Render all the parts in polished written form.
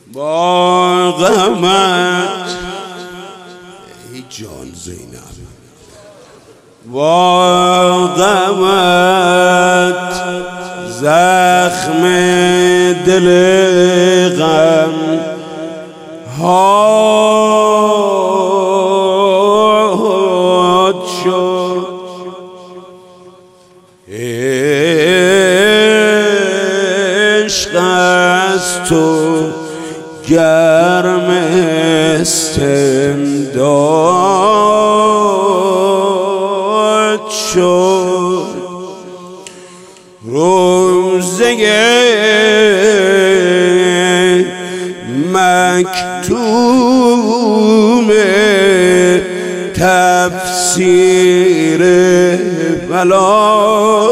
با غمت ای جان زینب، با غمت زخم دل غم هات شد. عشق از تو گرم استمداد شد. روزه مکتوم تفسیر بلا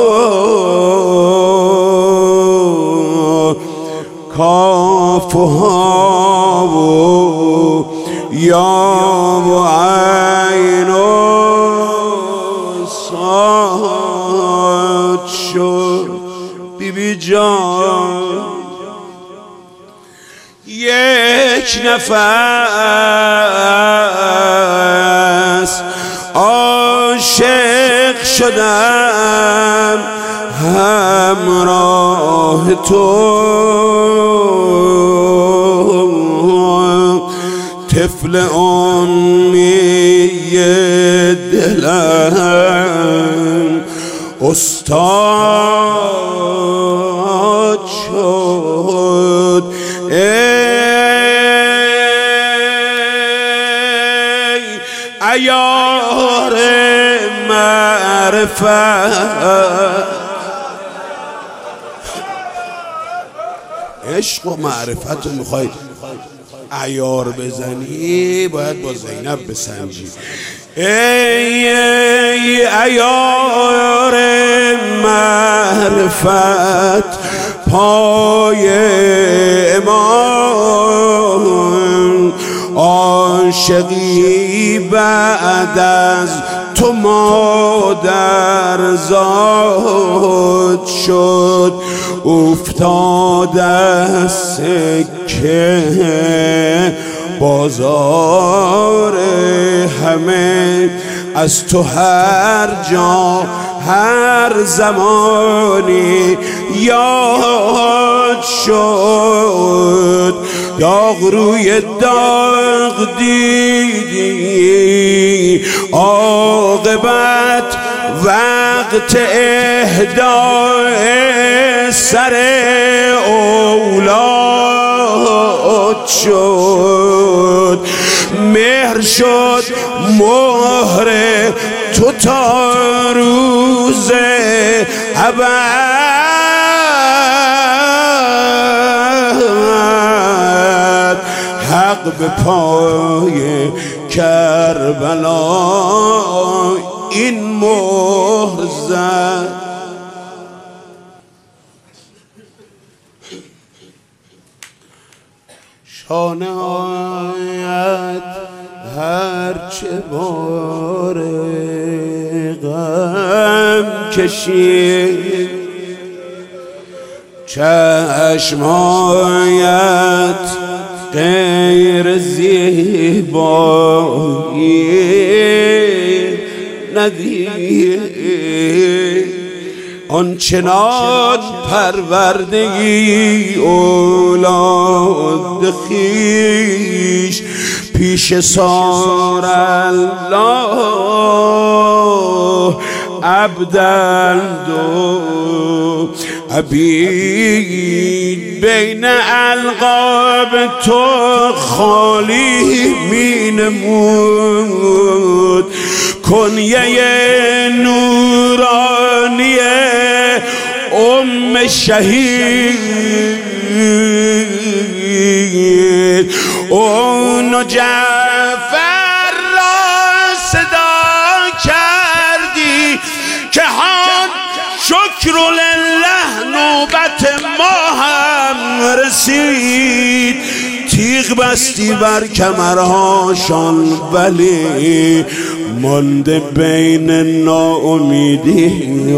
کاف و ها و یا و عین و صاد شد. بیبی جان یک نفس عاشق شدم همراه تو، طفل امی دلم استاد شد. ای عیار معرفت، عشق و معرفت رو میخوای عیار بزنی باید با زینب بسنجی. ای عیار معرفت پای امام، عاشقی بعد از تو مادر زاد شد. افتاد از سکه بازار همه، از تو هر جا هر زمانی یاد شد. داغ روی داغ دیدی، عاقبت وقت اهدای سر اولاد شد. مهر شد مهر تو تا روز ابد، حق به پای کربلا این مهر زد. شانه آید هرچه بار غم کشید، چشم آید غیر زیبایی ندید. آنچنان پروردگی اولاد خویش پیش سار الله عبدند و عبید. بین القاب تو خالی می نمود، کنیه نورانی ام شهید. اون جعفر را صدا کردی که هان شکر لله نوبت ما هم رسید. تیغ بستی بر کمرهاشان ولی مانده بین ناامیدی و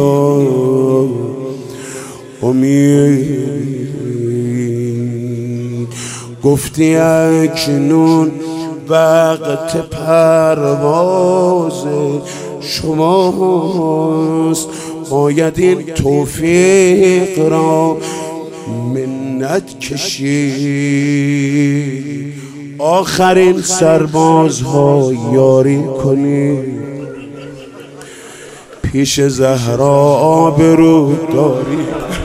امید. گفتی اکنون وقت پرواز شماست، باید این توفیق را منت کشید، آخرین سربازها یاری کنید، پیش زهرا آبرو داری.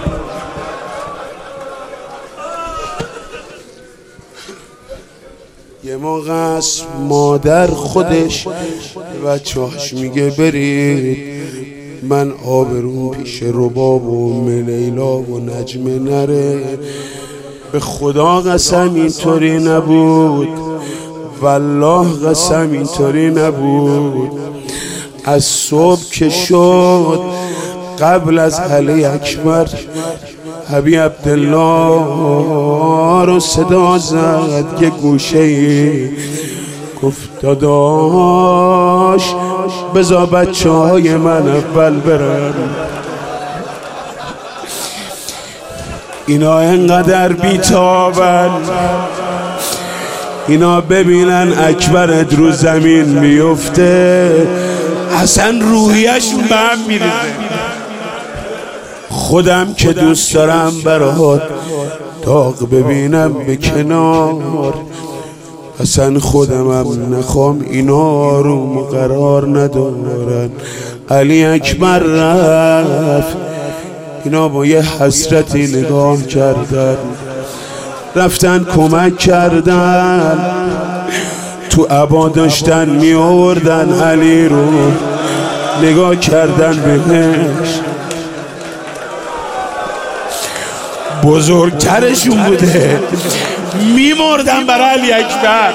یه موقع است مادر خودش بچه‌هاش میگه برید، من آبروم پیش رباب و لیلا و نجمه نره. به خدا قسم اینطوری نبود، والله قسم اینطوری نبود. از صبح که شد قبل از علی اکبر حبیب عبدالله رو صدا زد یه گوشه‌ای، گفت داداش بذار بچه‌های من اول برن، اینا انقدر بیتابن، اینا ببینن اکبرت رو زمین میفته اصلا روحیشون به هم میریزه. خودم که دوست دارم برات داغ ببینم به کنار، اصلا خودمم نخوام اینا رو قرار ندارن. علی اکبر رفت، اینا با یه حسرتی نگاه کردن، رفتن کمک کردن، تو عبا داشتن می آوردن علی رو، نگاه کردن بهش، بزرگترشون بوده، میمردن برای علی اکبر.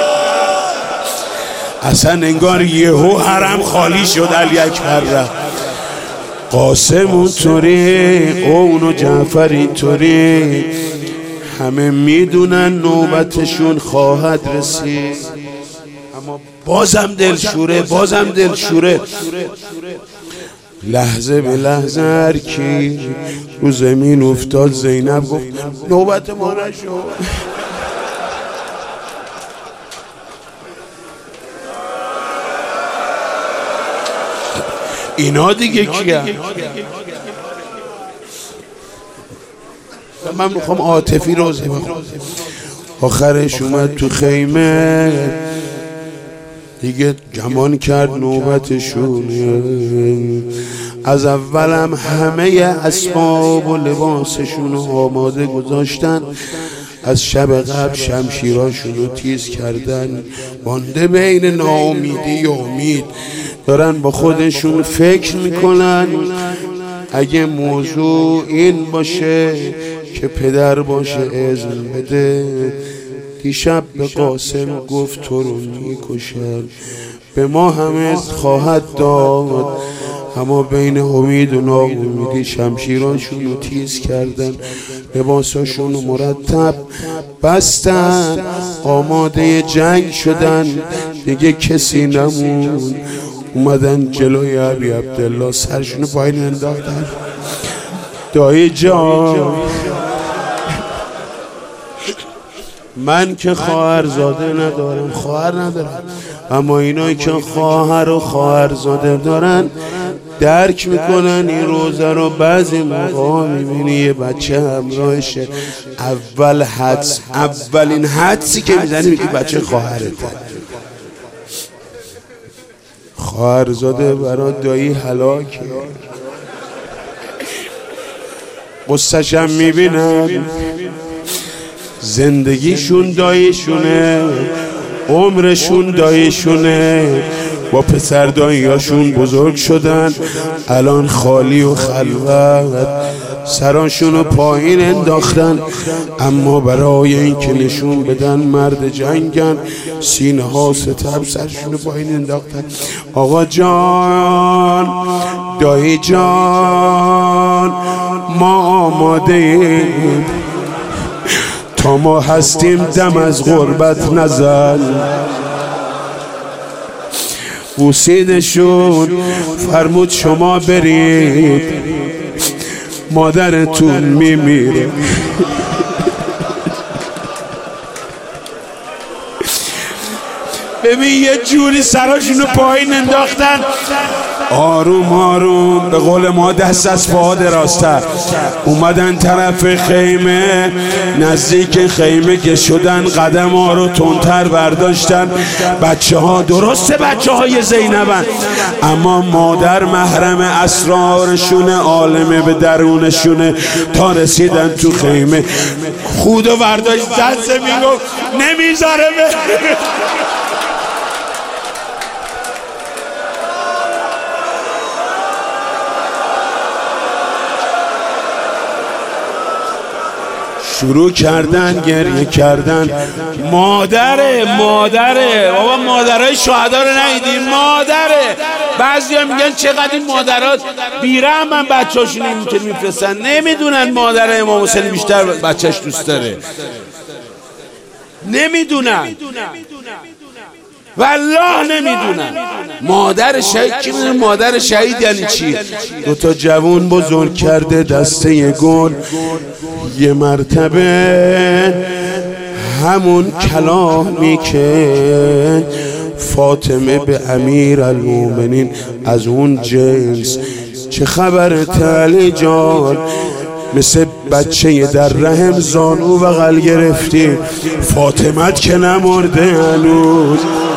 اصلا انگار یهو حرم خالی شد، علی اکبر رفت. قاسم اونطوری، اون و جعفر اینطوری، همه میدونن نوبتشون خواهد رسید، اما بازم دلشوره، بازم دلشوره. لحظه به لحظه هر کی رو زمین افتاد زینب گفت نوبت ما نشد. اینا دیگه کیه؟ من میخوام عاطفی روزه بخونم. آخرش اومد تو خیمه دیگه گمان کرد نوبتشونه. از اولم همه اسباب و لباسشون رو آماده گذاشتن، از شب قبل شمشیراشون رو تیز کردن، مانده بین ناامیدی و امید. دارن با خودشون فکر میکنن اگه موضوع این باشه که پدر باشه اذن بده. دیشب به قاسم گفت تو رو میکشن، به ما هم اذن خواهد داد، اما بین امید و ناامیدی شمشیراشون رو تیز کردن، لباساشون رو مرتب بستن، آماده جنگ شدن، دیگه کسی نمون. اومدن جلوی ابی عبدالله سرشون رو پایین انداختن. دایی جان من که خواهرزاده ندارم، خواهر ندارم، اما اینایی که خواهر و خواهرزاده دارن درک میکنن این روزه رو. بعضی موقع میبینی یه بچه همراهشه، اولین حدسی که میزنی میگی بچه خواهرته. خواهرزاده برای دایی هلاکه، قصه‌شم میبینن، زندگیشون داییشونه، عمرشون داییشونه، با پسر داییاشون بزرگ شدن، الان خالی و خلوت، سراشون رو پایین انداختن، اما برای این که نشون بدن مرد جنگن سینه ها ستم سرشون رو پایین انداختن. آقا جان، دایی جان، ما آماده ایم، تا ما هستیم دم از غربت نزن. بوسیدشون، فرمود شما برید، مادرتون میمیره. ببین یه جوری سراشونو پایین انداختن، آروم آروم به قول ما دست از پا درازتر اومدن طرف خیمه. نزدیک خیمه که شدن قدم ها رو تندتر برداشتن. بچه ها درسته بچه های زینبن، اما مادر محرم اسرارشونه، عالمه به درونشونه. تا رسیدن تو خیمه خودو برداشت زد زمین گفت نمیذاره شروع کردن گریه کردن. مادره بابا، مادرای شهدا رو ندیدیم؟ مادره. بعضیا میگن چقدر این مادرات بیرحمن، بچه‌هاشون اینطوری میفرستن، نمیدونن مادر امام حسین بیشتر بچه‌ش دوست داره، نمیدونن، والله نمیدونن. مادر شهید کی میدونه مادر شهید یعنی چی؟ دوتا جوون بزرگ کرده دسته گل. یه مرتبه همون کلامی که فاطمه به امیرالمومنین از اون جنس، چه خبرت علی جان؟ مثل بچه در رحم زانو بغل گرفتی، فاطمت که نمرده هنوز.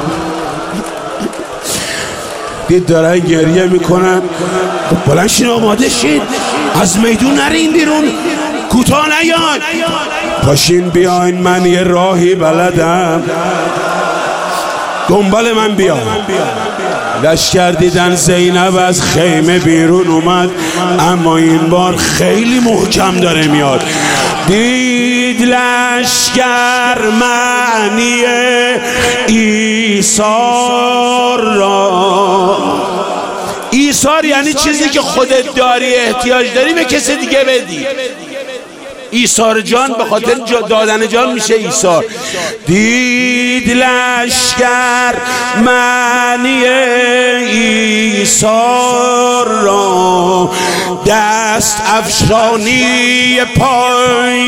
دید دارن گریه میکنن. بلند شین آماده شید، از میدون نرین بیرون، کوتاه نیاد، پاشین بیاین، من یه راهی بلدم، دنبال من بیاین. لشکر دیدن زینب از خیمه بیرون اومد، اما این بار خیلی محکم داره میاد. دید لشکر معنی ایثار را. ایثار یعنی چیزی که خودت داری، احتیاج داری به کسی دیگه بدی. ایثار جان به خاطر دادن جان میشه ایثار. دید لشکر معنی ایثار را، دست افشانی پای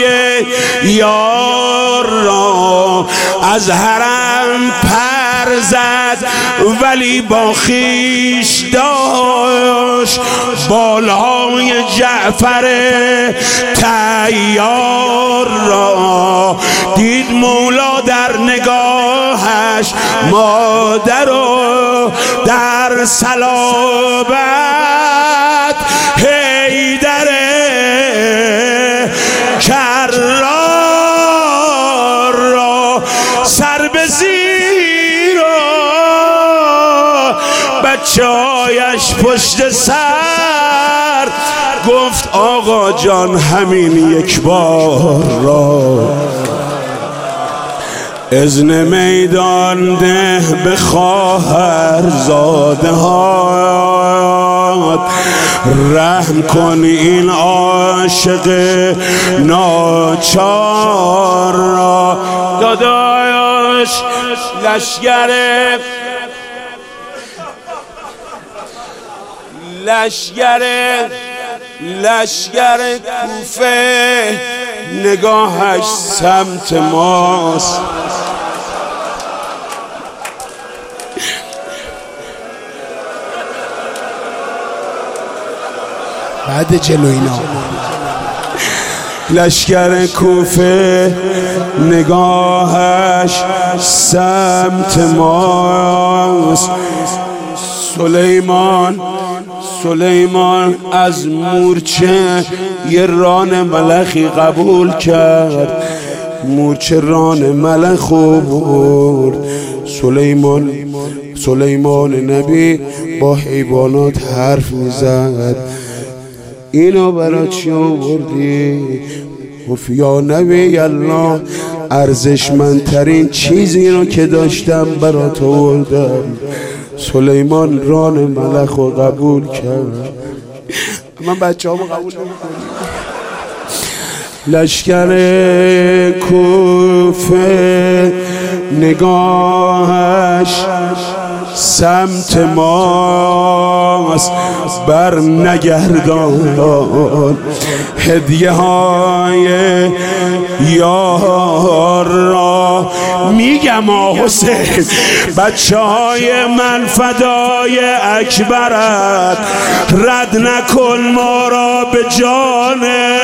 یار را. از حرم پر زد ولی با خویش داشت بالهای جعفر تیار را. دید مولا در نگاهش مادر و در صلابت حیدر کرار را. سر به زیر و بچه‌هایش پشت سر، گفت آقا جان همین یک بار را. اذن میدان ده به خواهرزاده ها، رحم کن این عاشق ناچار را. داداش لشگر کوفه نگاهش سمت ماست. بعد جلو اینا لشگر کوفه نگاهش سمت ماست. سلیمان از مورچه یه ران ملخی قبول کرد، مورچه ران ملخ برد. سلیمان نبی با حیوانات حرف میزد. اینو برای چی آوردی؟ گفت یا نبی الله، ارزشمندترین چیزی رو که داشتم برات آوردم. سلیمان ران ملخ رو قبول کرد. من بچه ها قبول نمی‌کنم. لشکر کوفه نگاهش سمت ماست، بر نگردان هدیه های یار را. میگن میگم حسین بچه های من فدای اکبرت، رد نکن ما را به جانه.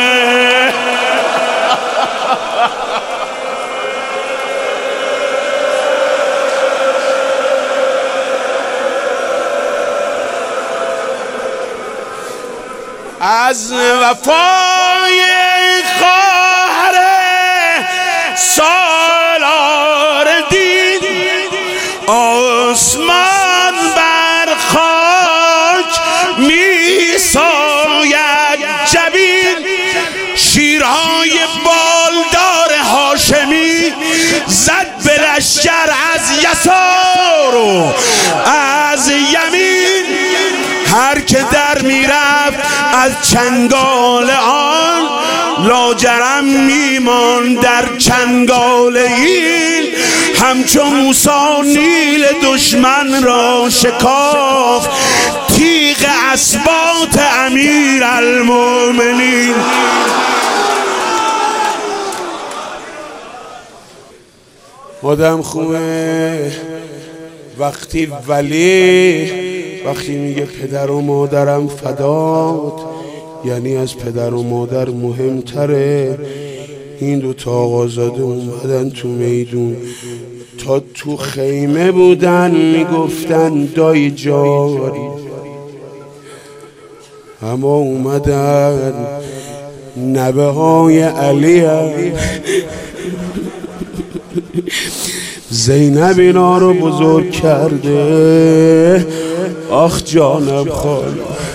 از وفای خواهر سالار دین آسمان بر خاک می ساید جبین، شیرهای بالدار هاشمی زد به لشکر از یسار و از یمین، هر که در میرفت از چنگال آن لاجرم میمان در چنگال این، همچون موسی نیل دشمن را شکاف تیغ اسباط امیر المؤمنین. آدم خوبه وقتی وقتی میگه پدر و مادرم فدات، یعنی از پدر و مادر مهمتره. این دوتا آقازاده اومدن تو میدون، تا تو خیمه بودن میگفتن دای جاری، اما اومدن نبه های علی زینب اینا رو بزرگ کرده. آخ جانم خاله،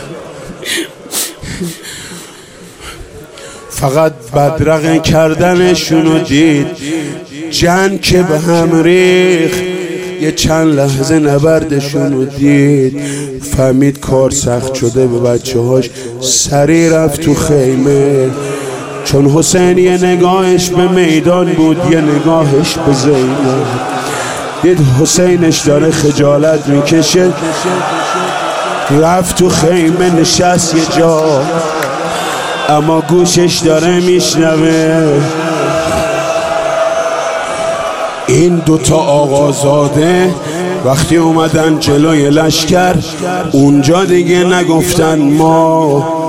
فقط بدرقه کردنشونو دید، جنگ که به هم ریخ، یه چند لحظه نبردشونو دید، فهمید کار سخت شده به بچه هاش، سریع رفت تو خیمه. چون حسین یه نگاهش به میدان بود، یه نگاهش به زینب، دید حسینش داره خجالت میکشه، رفت تو خیمه نشست یه جا، اما گوشش داره میشنوه. این دوتا آقازاده وقتی اومدن جلوی لشکر، اونجا دیگه نگفتن ما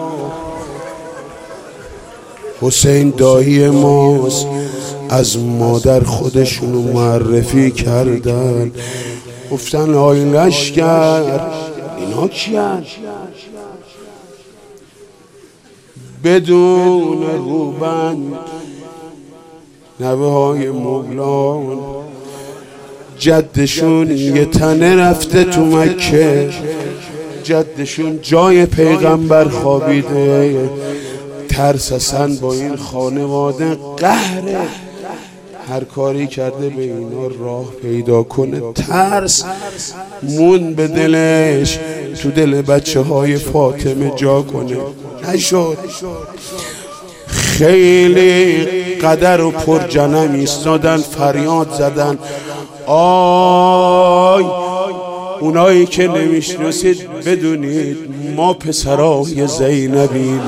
حسین دایی ماست، از مادر خودشونو معرفی کردن، گفتن آی لشکر اینا کیان؟ بدون روبند نوه های مغلان، جدشون یه تنه رفته تو مکه، جدشون جای پیغمبر خوابیده، ترس اصلا با این خانواده قهره، هر کاری کرده به اینا راه پیدا کنه، ترس مون به دلش، تو دل بچه های فاطمه جا کنه، نشد. خیلی قدر و پر جنم ایستادن، فریاد زدن آی اونایی که نمیشناسید بدونید ما پسرای زینبیم.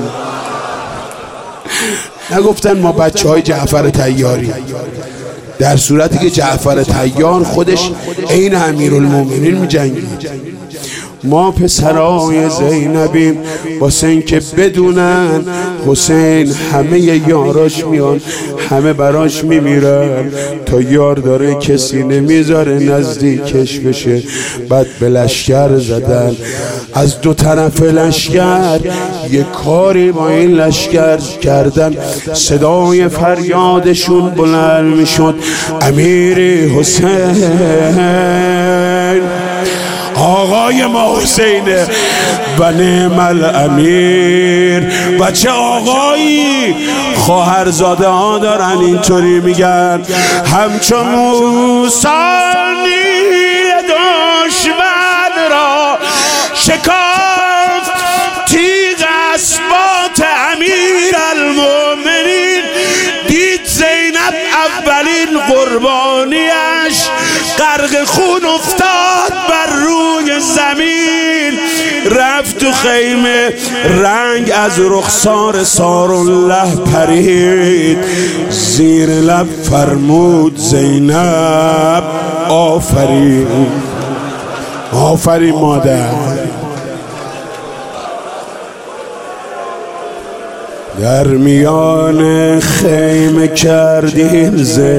نگفتن ما بچه های جعفر طیاری، در صورتی که جعفر طیار خودش عین امیرالمومنین می جنگید. ما پسرای زینبیم، واسه این که بدونن حسین همه یاراش میان، همه براش میمیرن، تا یار داره کسی نمیذاره نزدیکش بشه. بعد به لشکر زدن، از دو طرف لشکر یه کاری با این لشکر کردن، صدای فریادشون بلند میشد امیری حسین، آقای ما حسینه و نعم الامیر. و چه آقایی، خواهرزاده ها دارن اینطوری میگن، همچون موسی نیل دشمن را شکافت تیغ اسباط امیر المؤمنین. دید زینب اولین قربانیش غرق خون افتاد بر روی زمین، رفت تو خیمه رنگ از رخسار سارالله پرید، زیر لب فرمود زینب آفرین. آفرین مادر. در میان خیمه کردین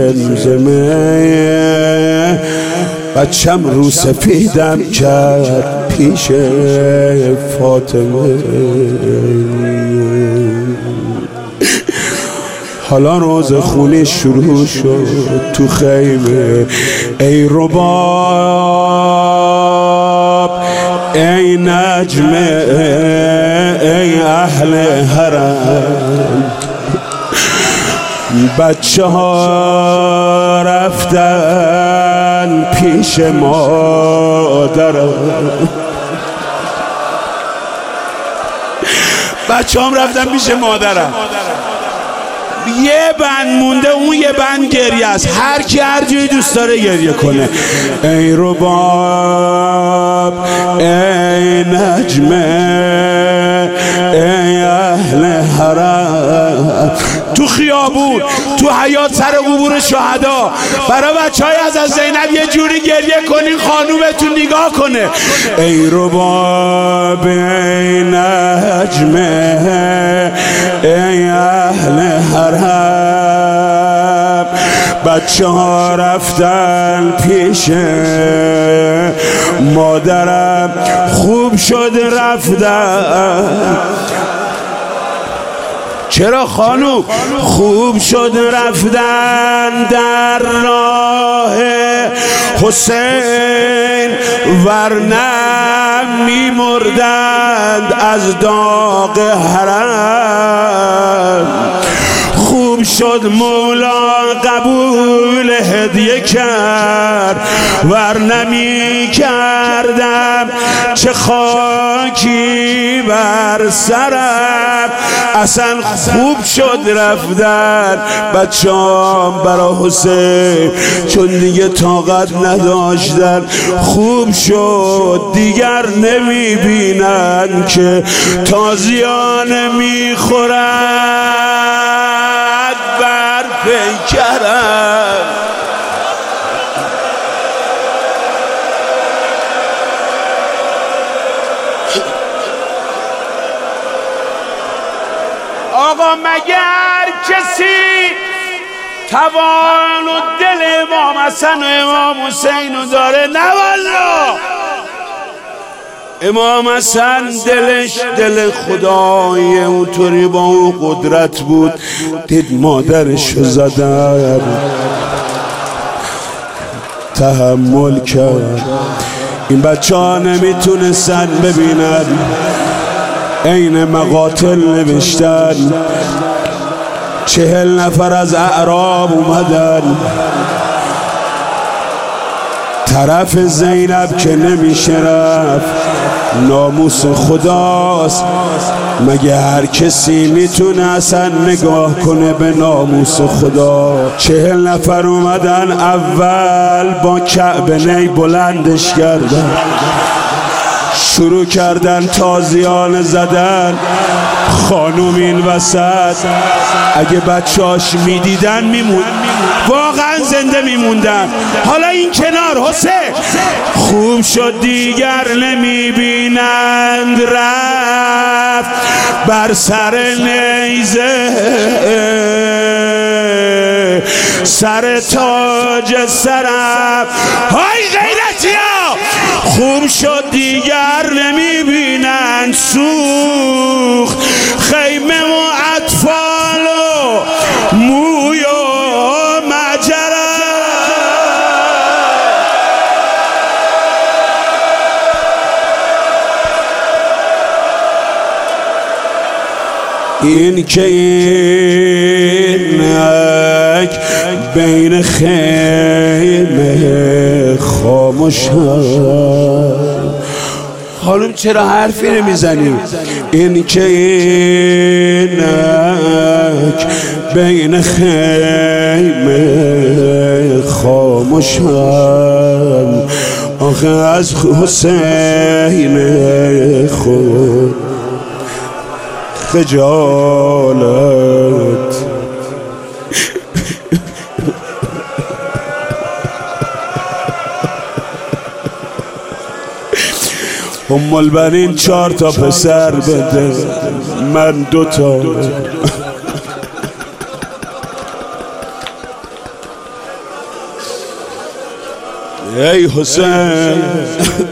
زمزمه، بچم رو سفیدم کرد پیش فاطمه. حالا روز خونی شروع شد تو خیمه. ای رباب، ای نجمه، ای اهل حرم، بچه ها رفتن پیش مادرم. بچه هم رفتن پیش مادرم. یه بند مونده، اون یه بند گریه است. هر کی هر جایی دوست داره گریه کنه. ای رباب، ای نجمه، ای اهل حرم، تو خیابون، تو حیاط، سر قبور شهدا، برای بچهای از زینب یه جوری گریه کنین خانومتون نگاه کنه. ای رباب، ای نجمه، ای اهل حرم، بچه ها رفتن پیش مادرم. خوب شد رفتن. چرا خانوم؟ خوب شد رفتن در راه حسین، ورنه می‌مردند از داغ حرم. خوب شد مولا قبول هدیه کرد، ورنه می کردم چه خاکی بر سرم. اصلا خوب شد رفتن بچه‌ام برا حسین، چون دیگه طاقت نداشتن. خوب شد دیگر نمی بینن که تازیانه می خورد بر پیکرم. آقا مگر کسی توان و دل امام حسن و امام حسین رو داره؟ نه والله. امام حسن دلش دل خدای اونطوری با اون قدرت بود. دید مادرش رو زدن، تحمل کرد. این بچه ها نمیتونستن ببینن، عین مقاتل نوشتن. 40 نفر از اعراب اومدن طرف زینب که نمیشه رفت. ناموس خداست، مگه هر کسی میتونه اصلا نگاه کنه به ناموس خدا؟ 40 نفر اومدن، اول با کعبه نی بلندش کردن، شروع کردن تازیانه زدن. خانوم این وسط اگه بچهاش میدیدن میموند، واقعا زنده میموندن. حالا این کنار حسین خوب شد دیگر نمیبینند، رفت بر سر نیزه سر تاج سرم. های غیرتی ها، خوب شد دیگر نمیبینند، سوخت خیمه و اطفال و موی و مجرم. این که اینک بین خیمه خاموش هم. خانم چرا حرفی نمیزنی؟ این که اینک بین خیمه خاموش هم. آخه از حسین خود خجالت ام البنین 4 تا پسر بده من 2 تا. ای حسین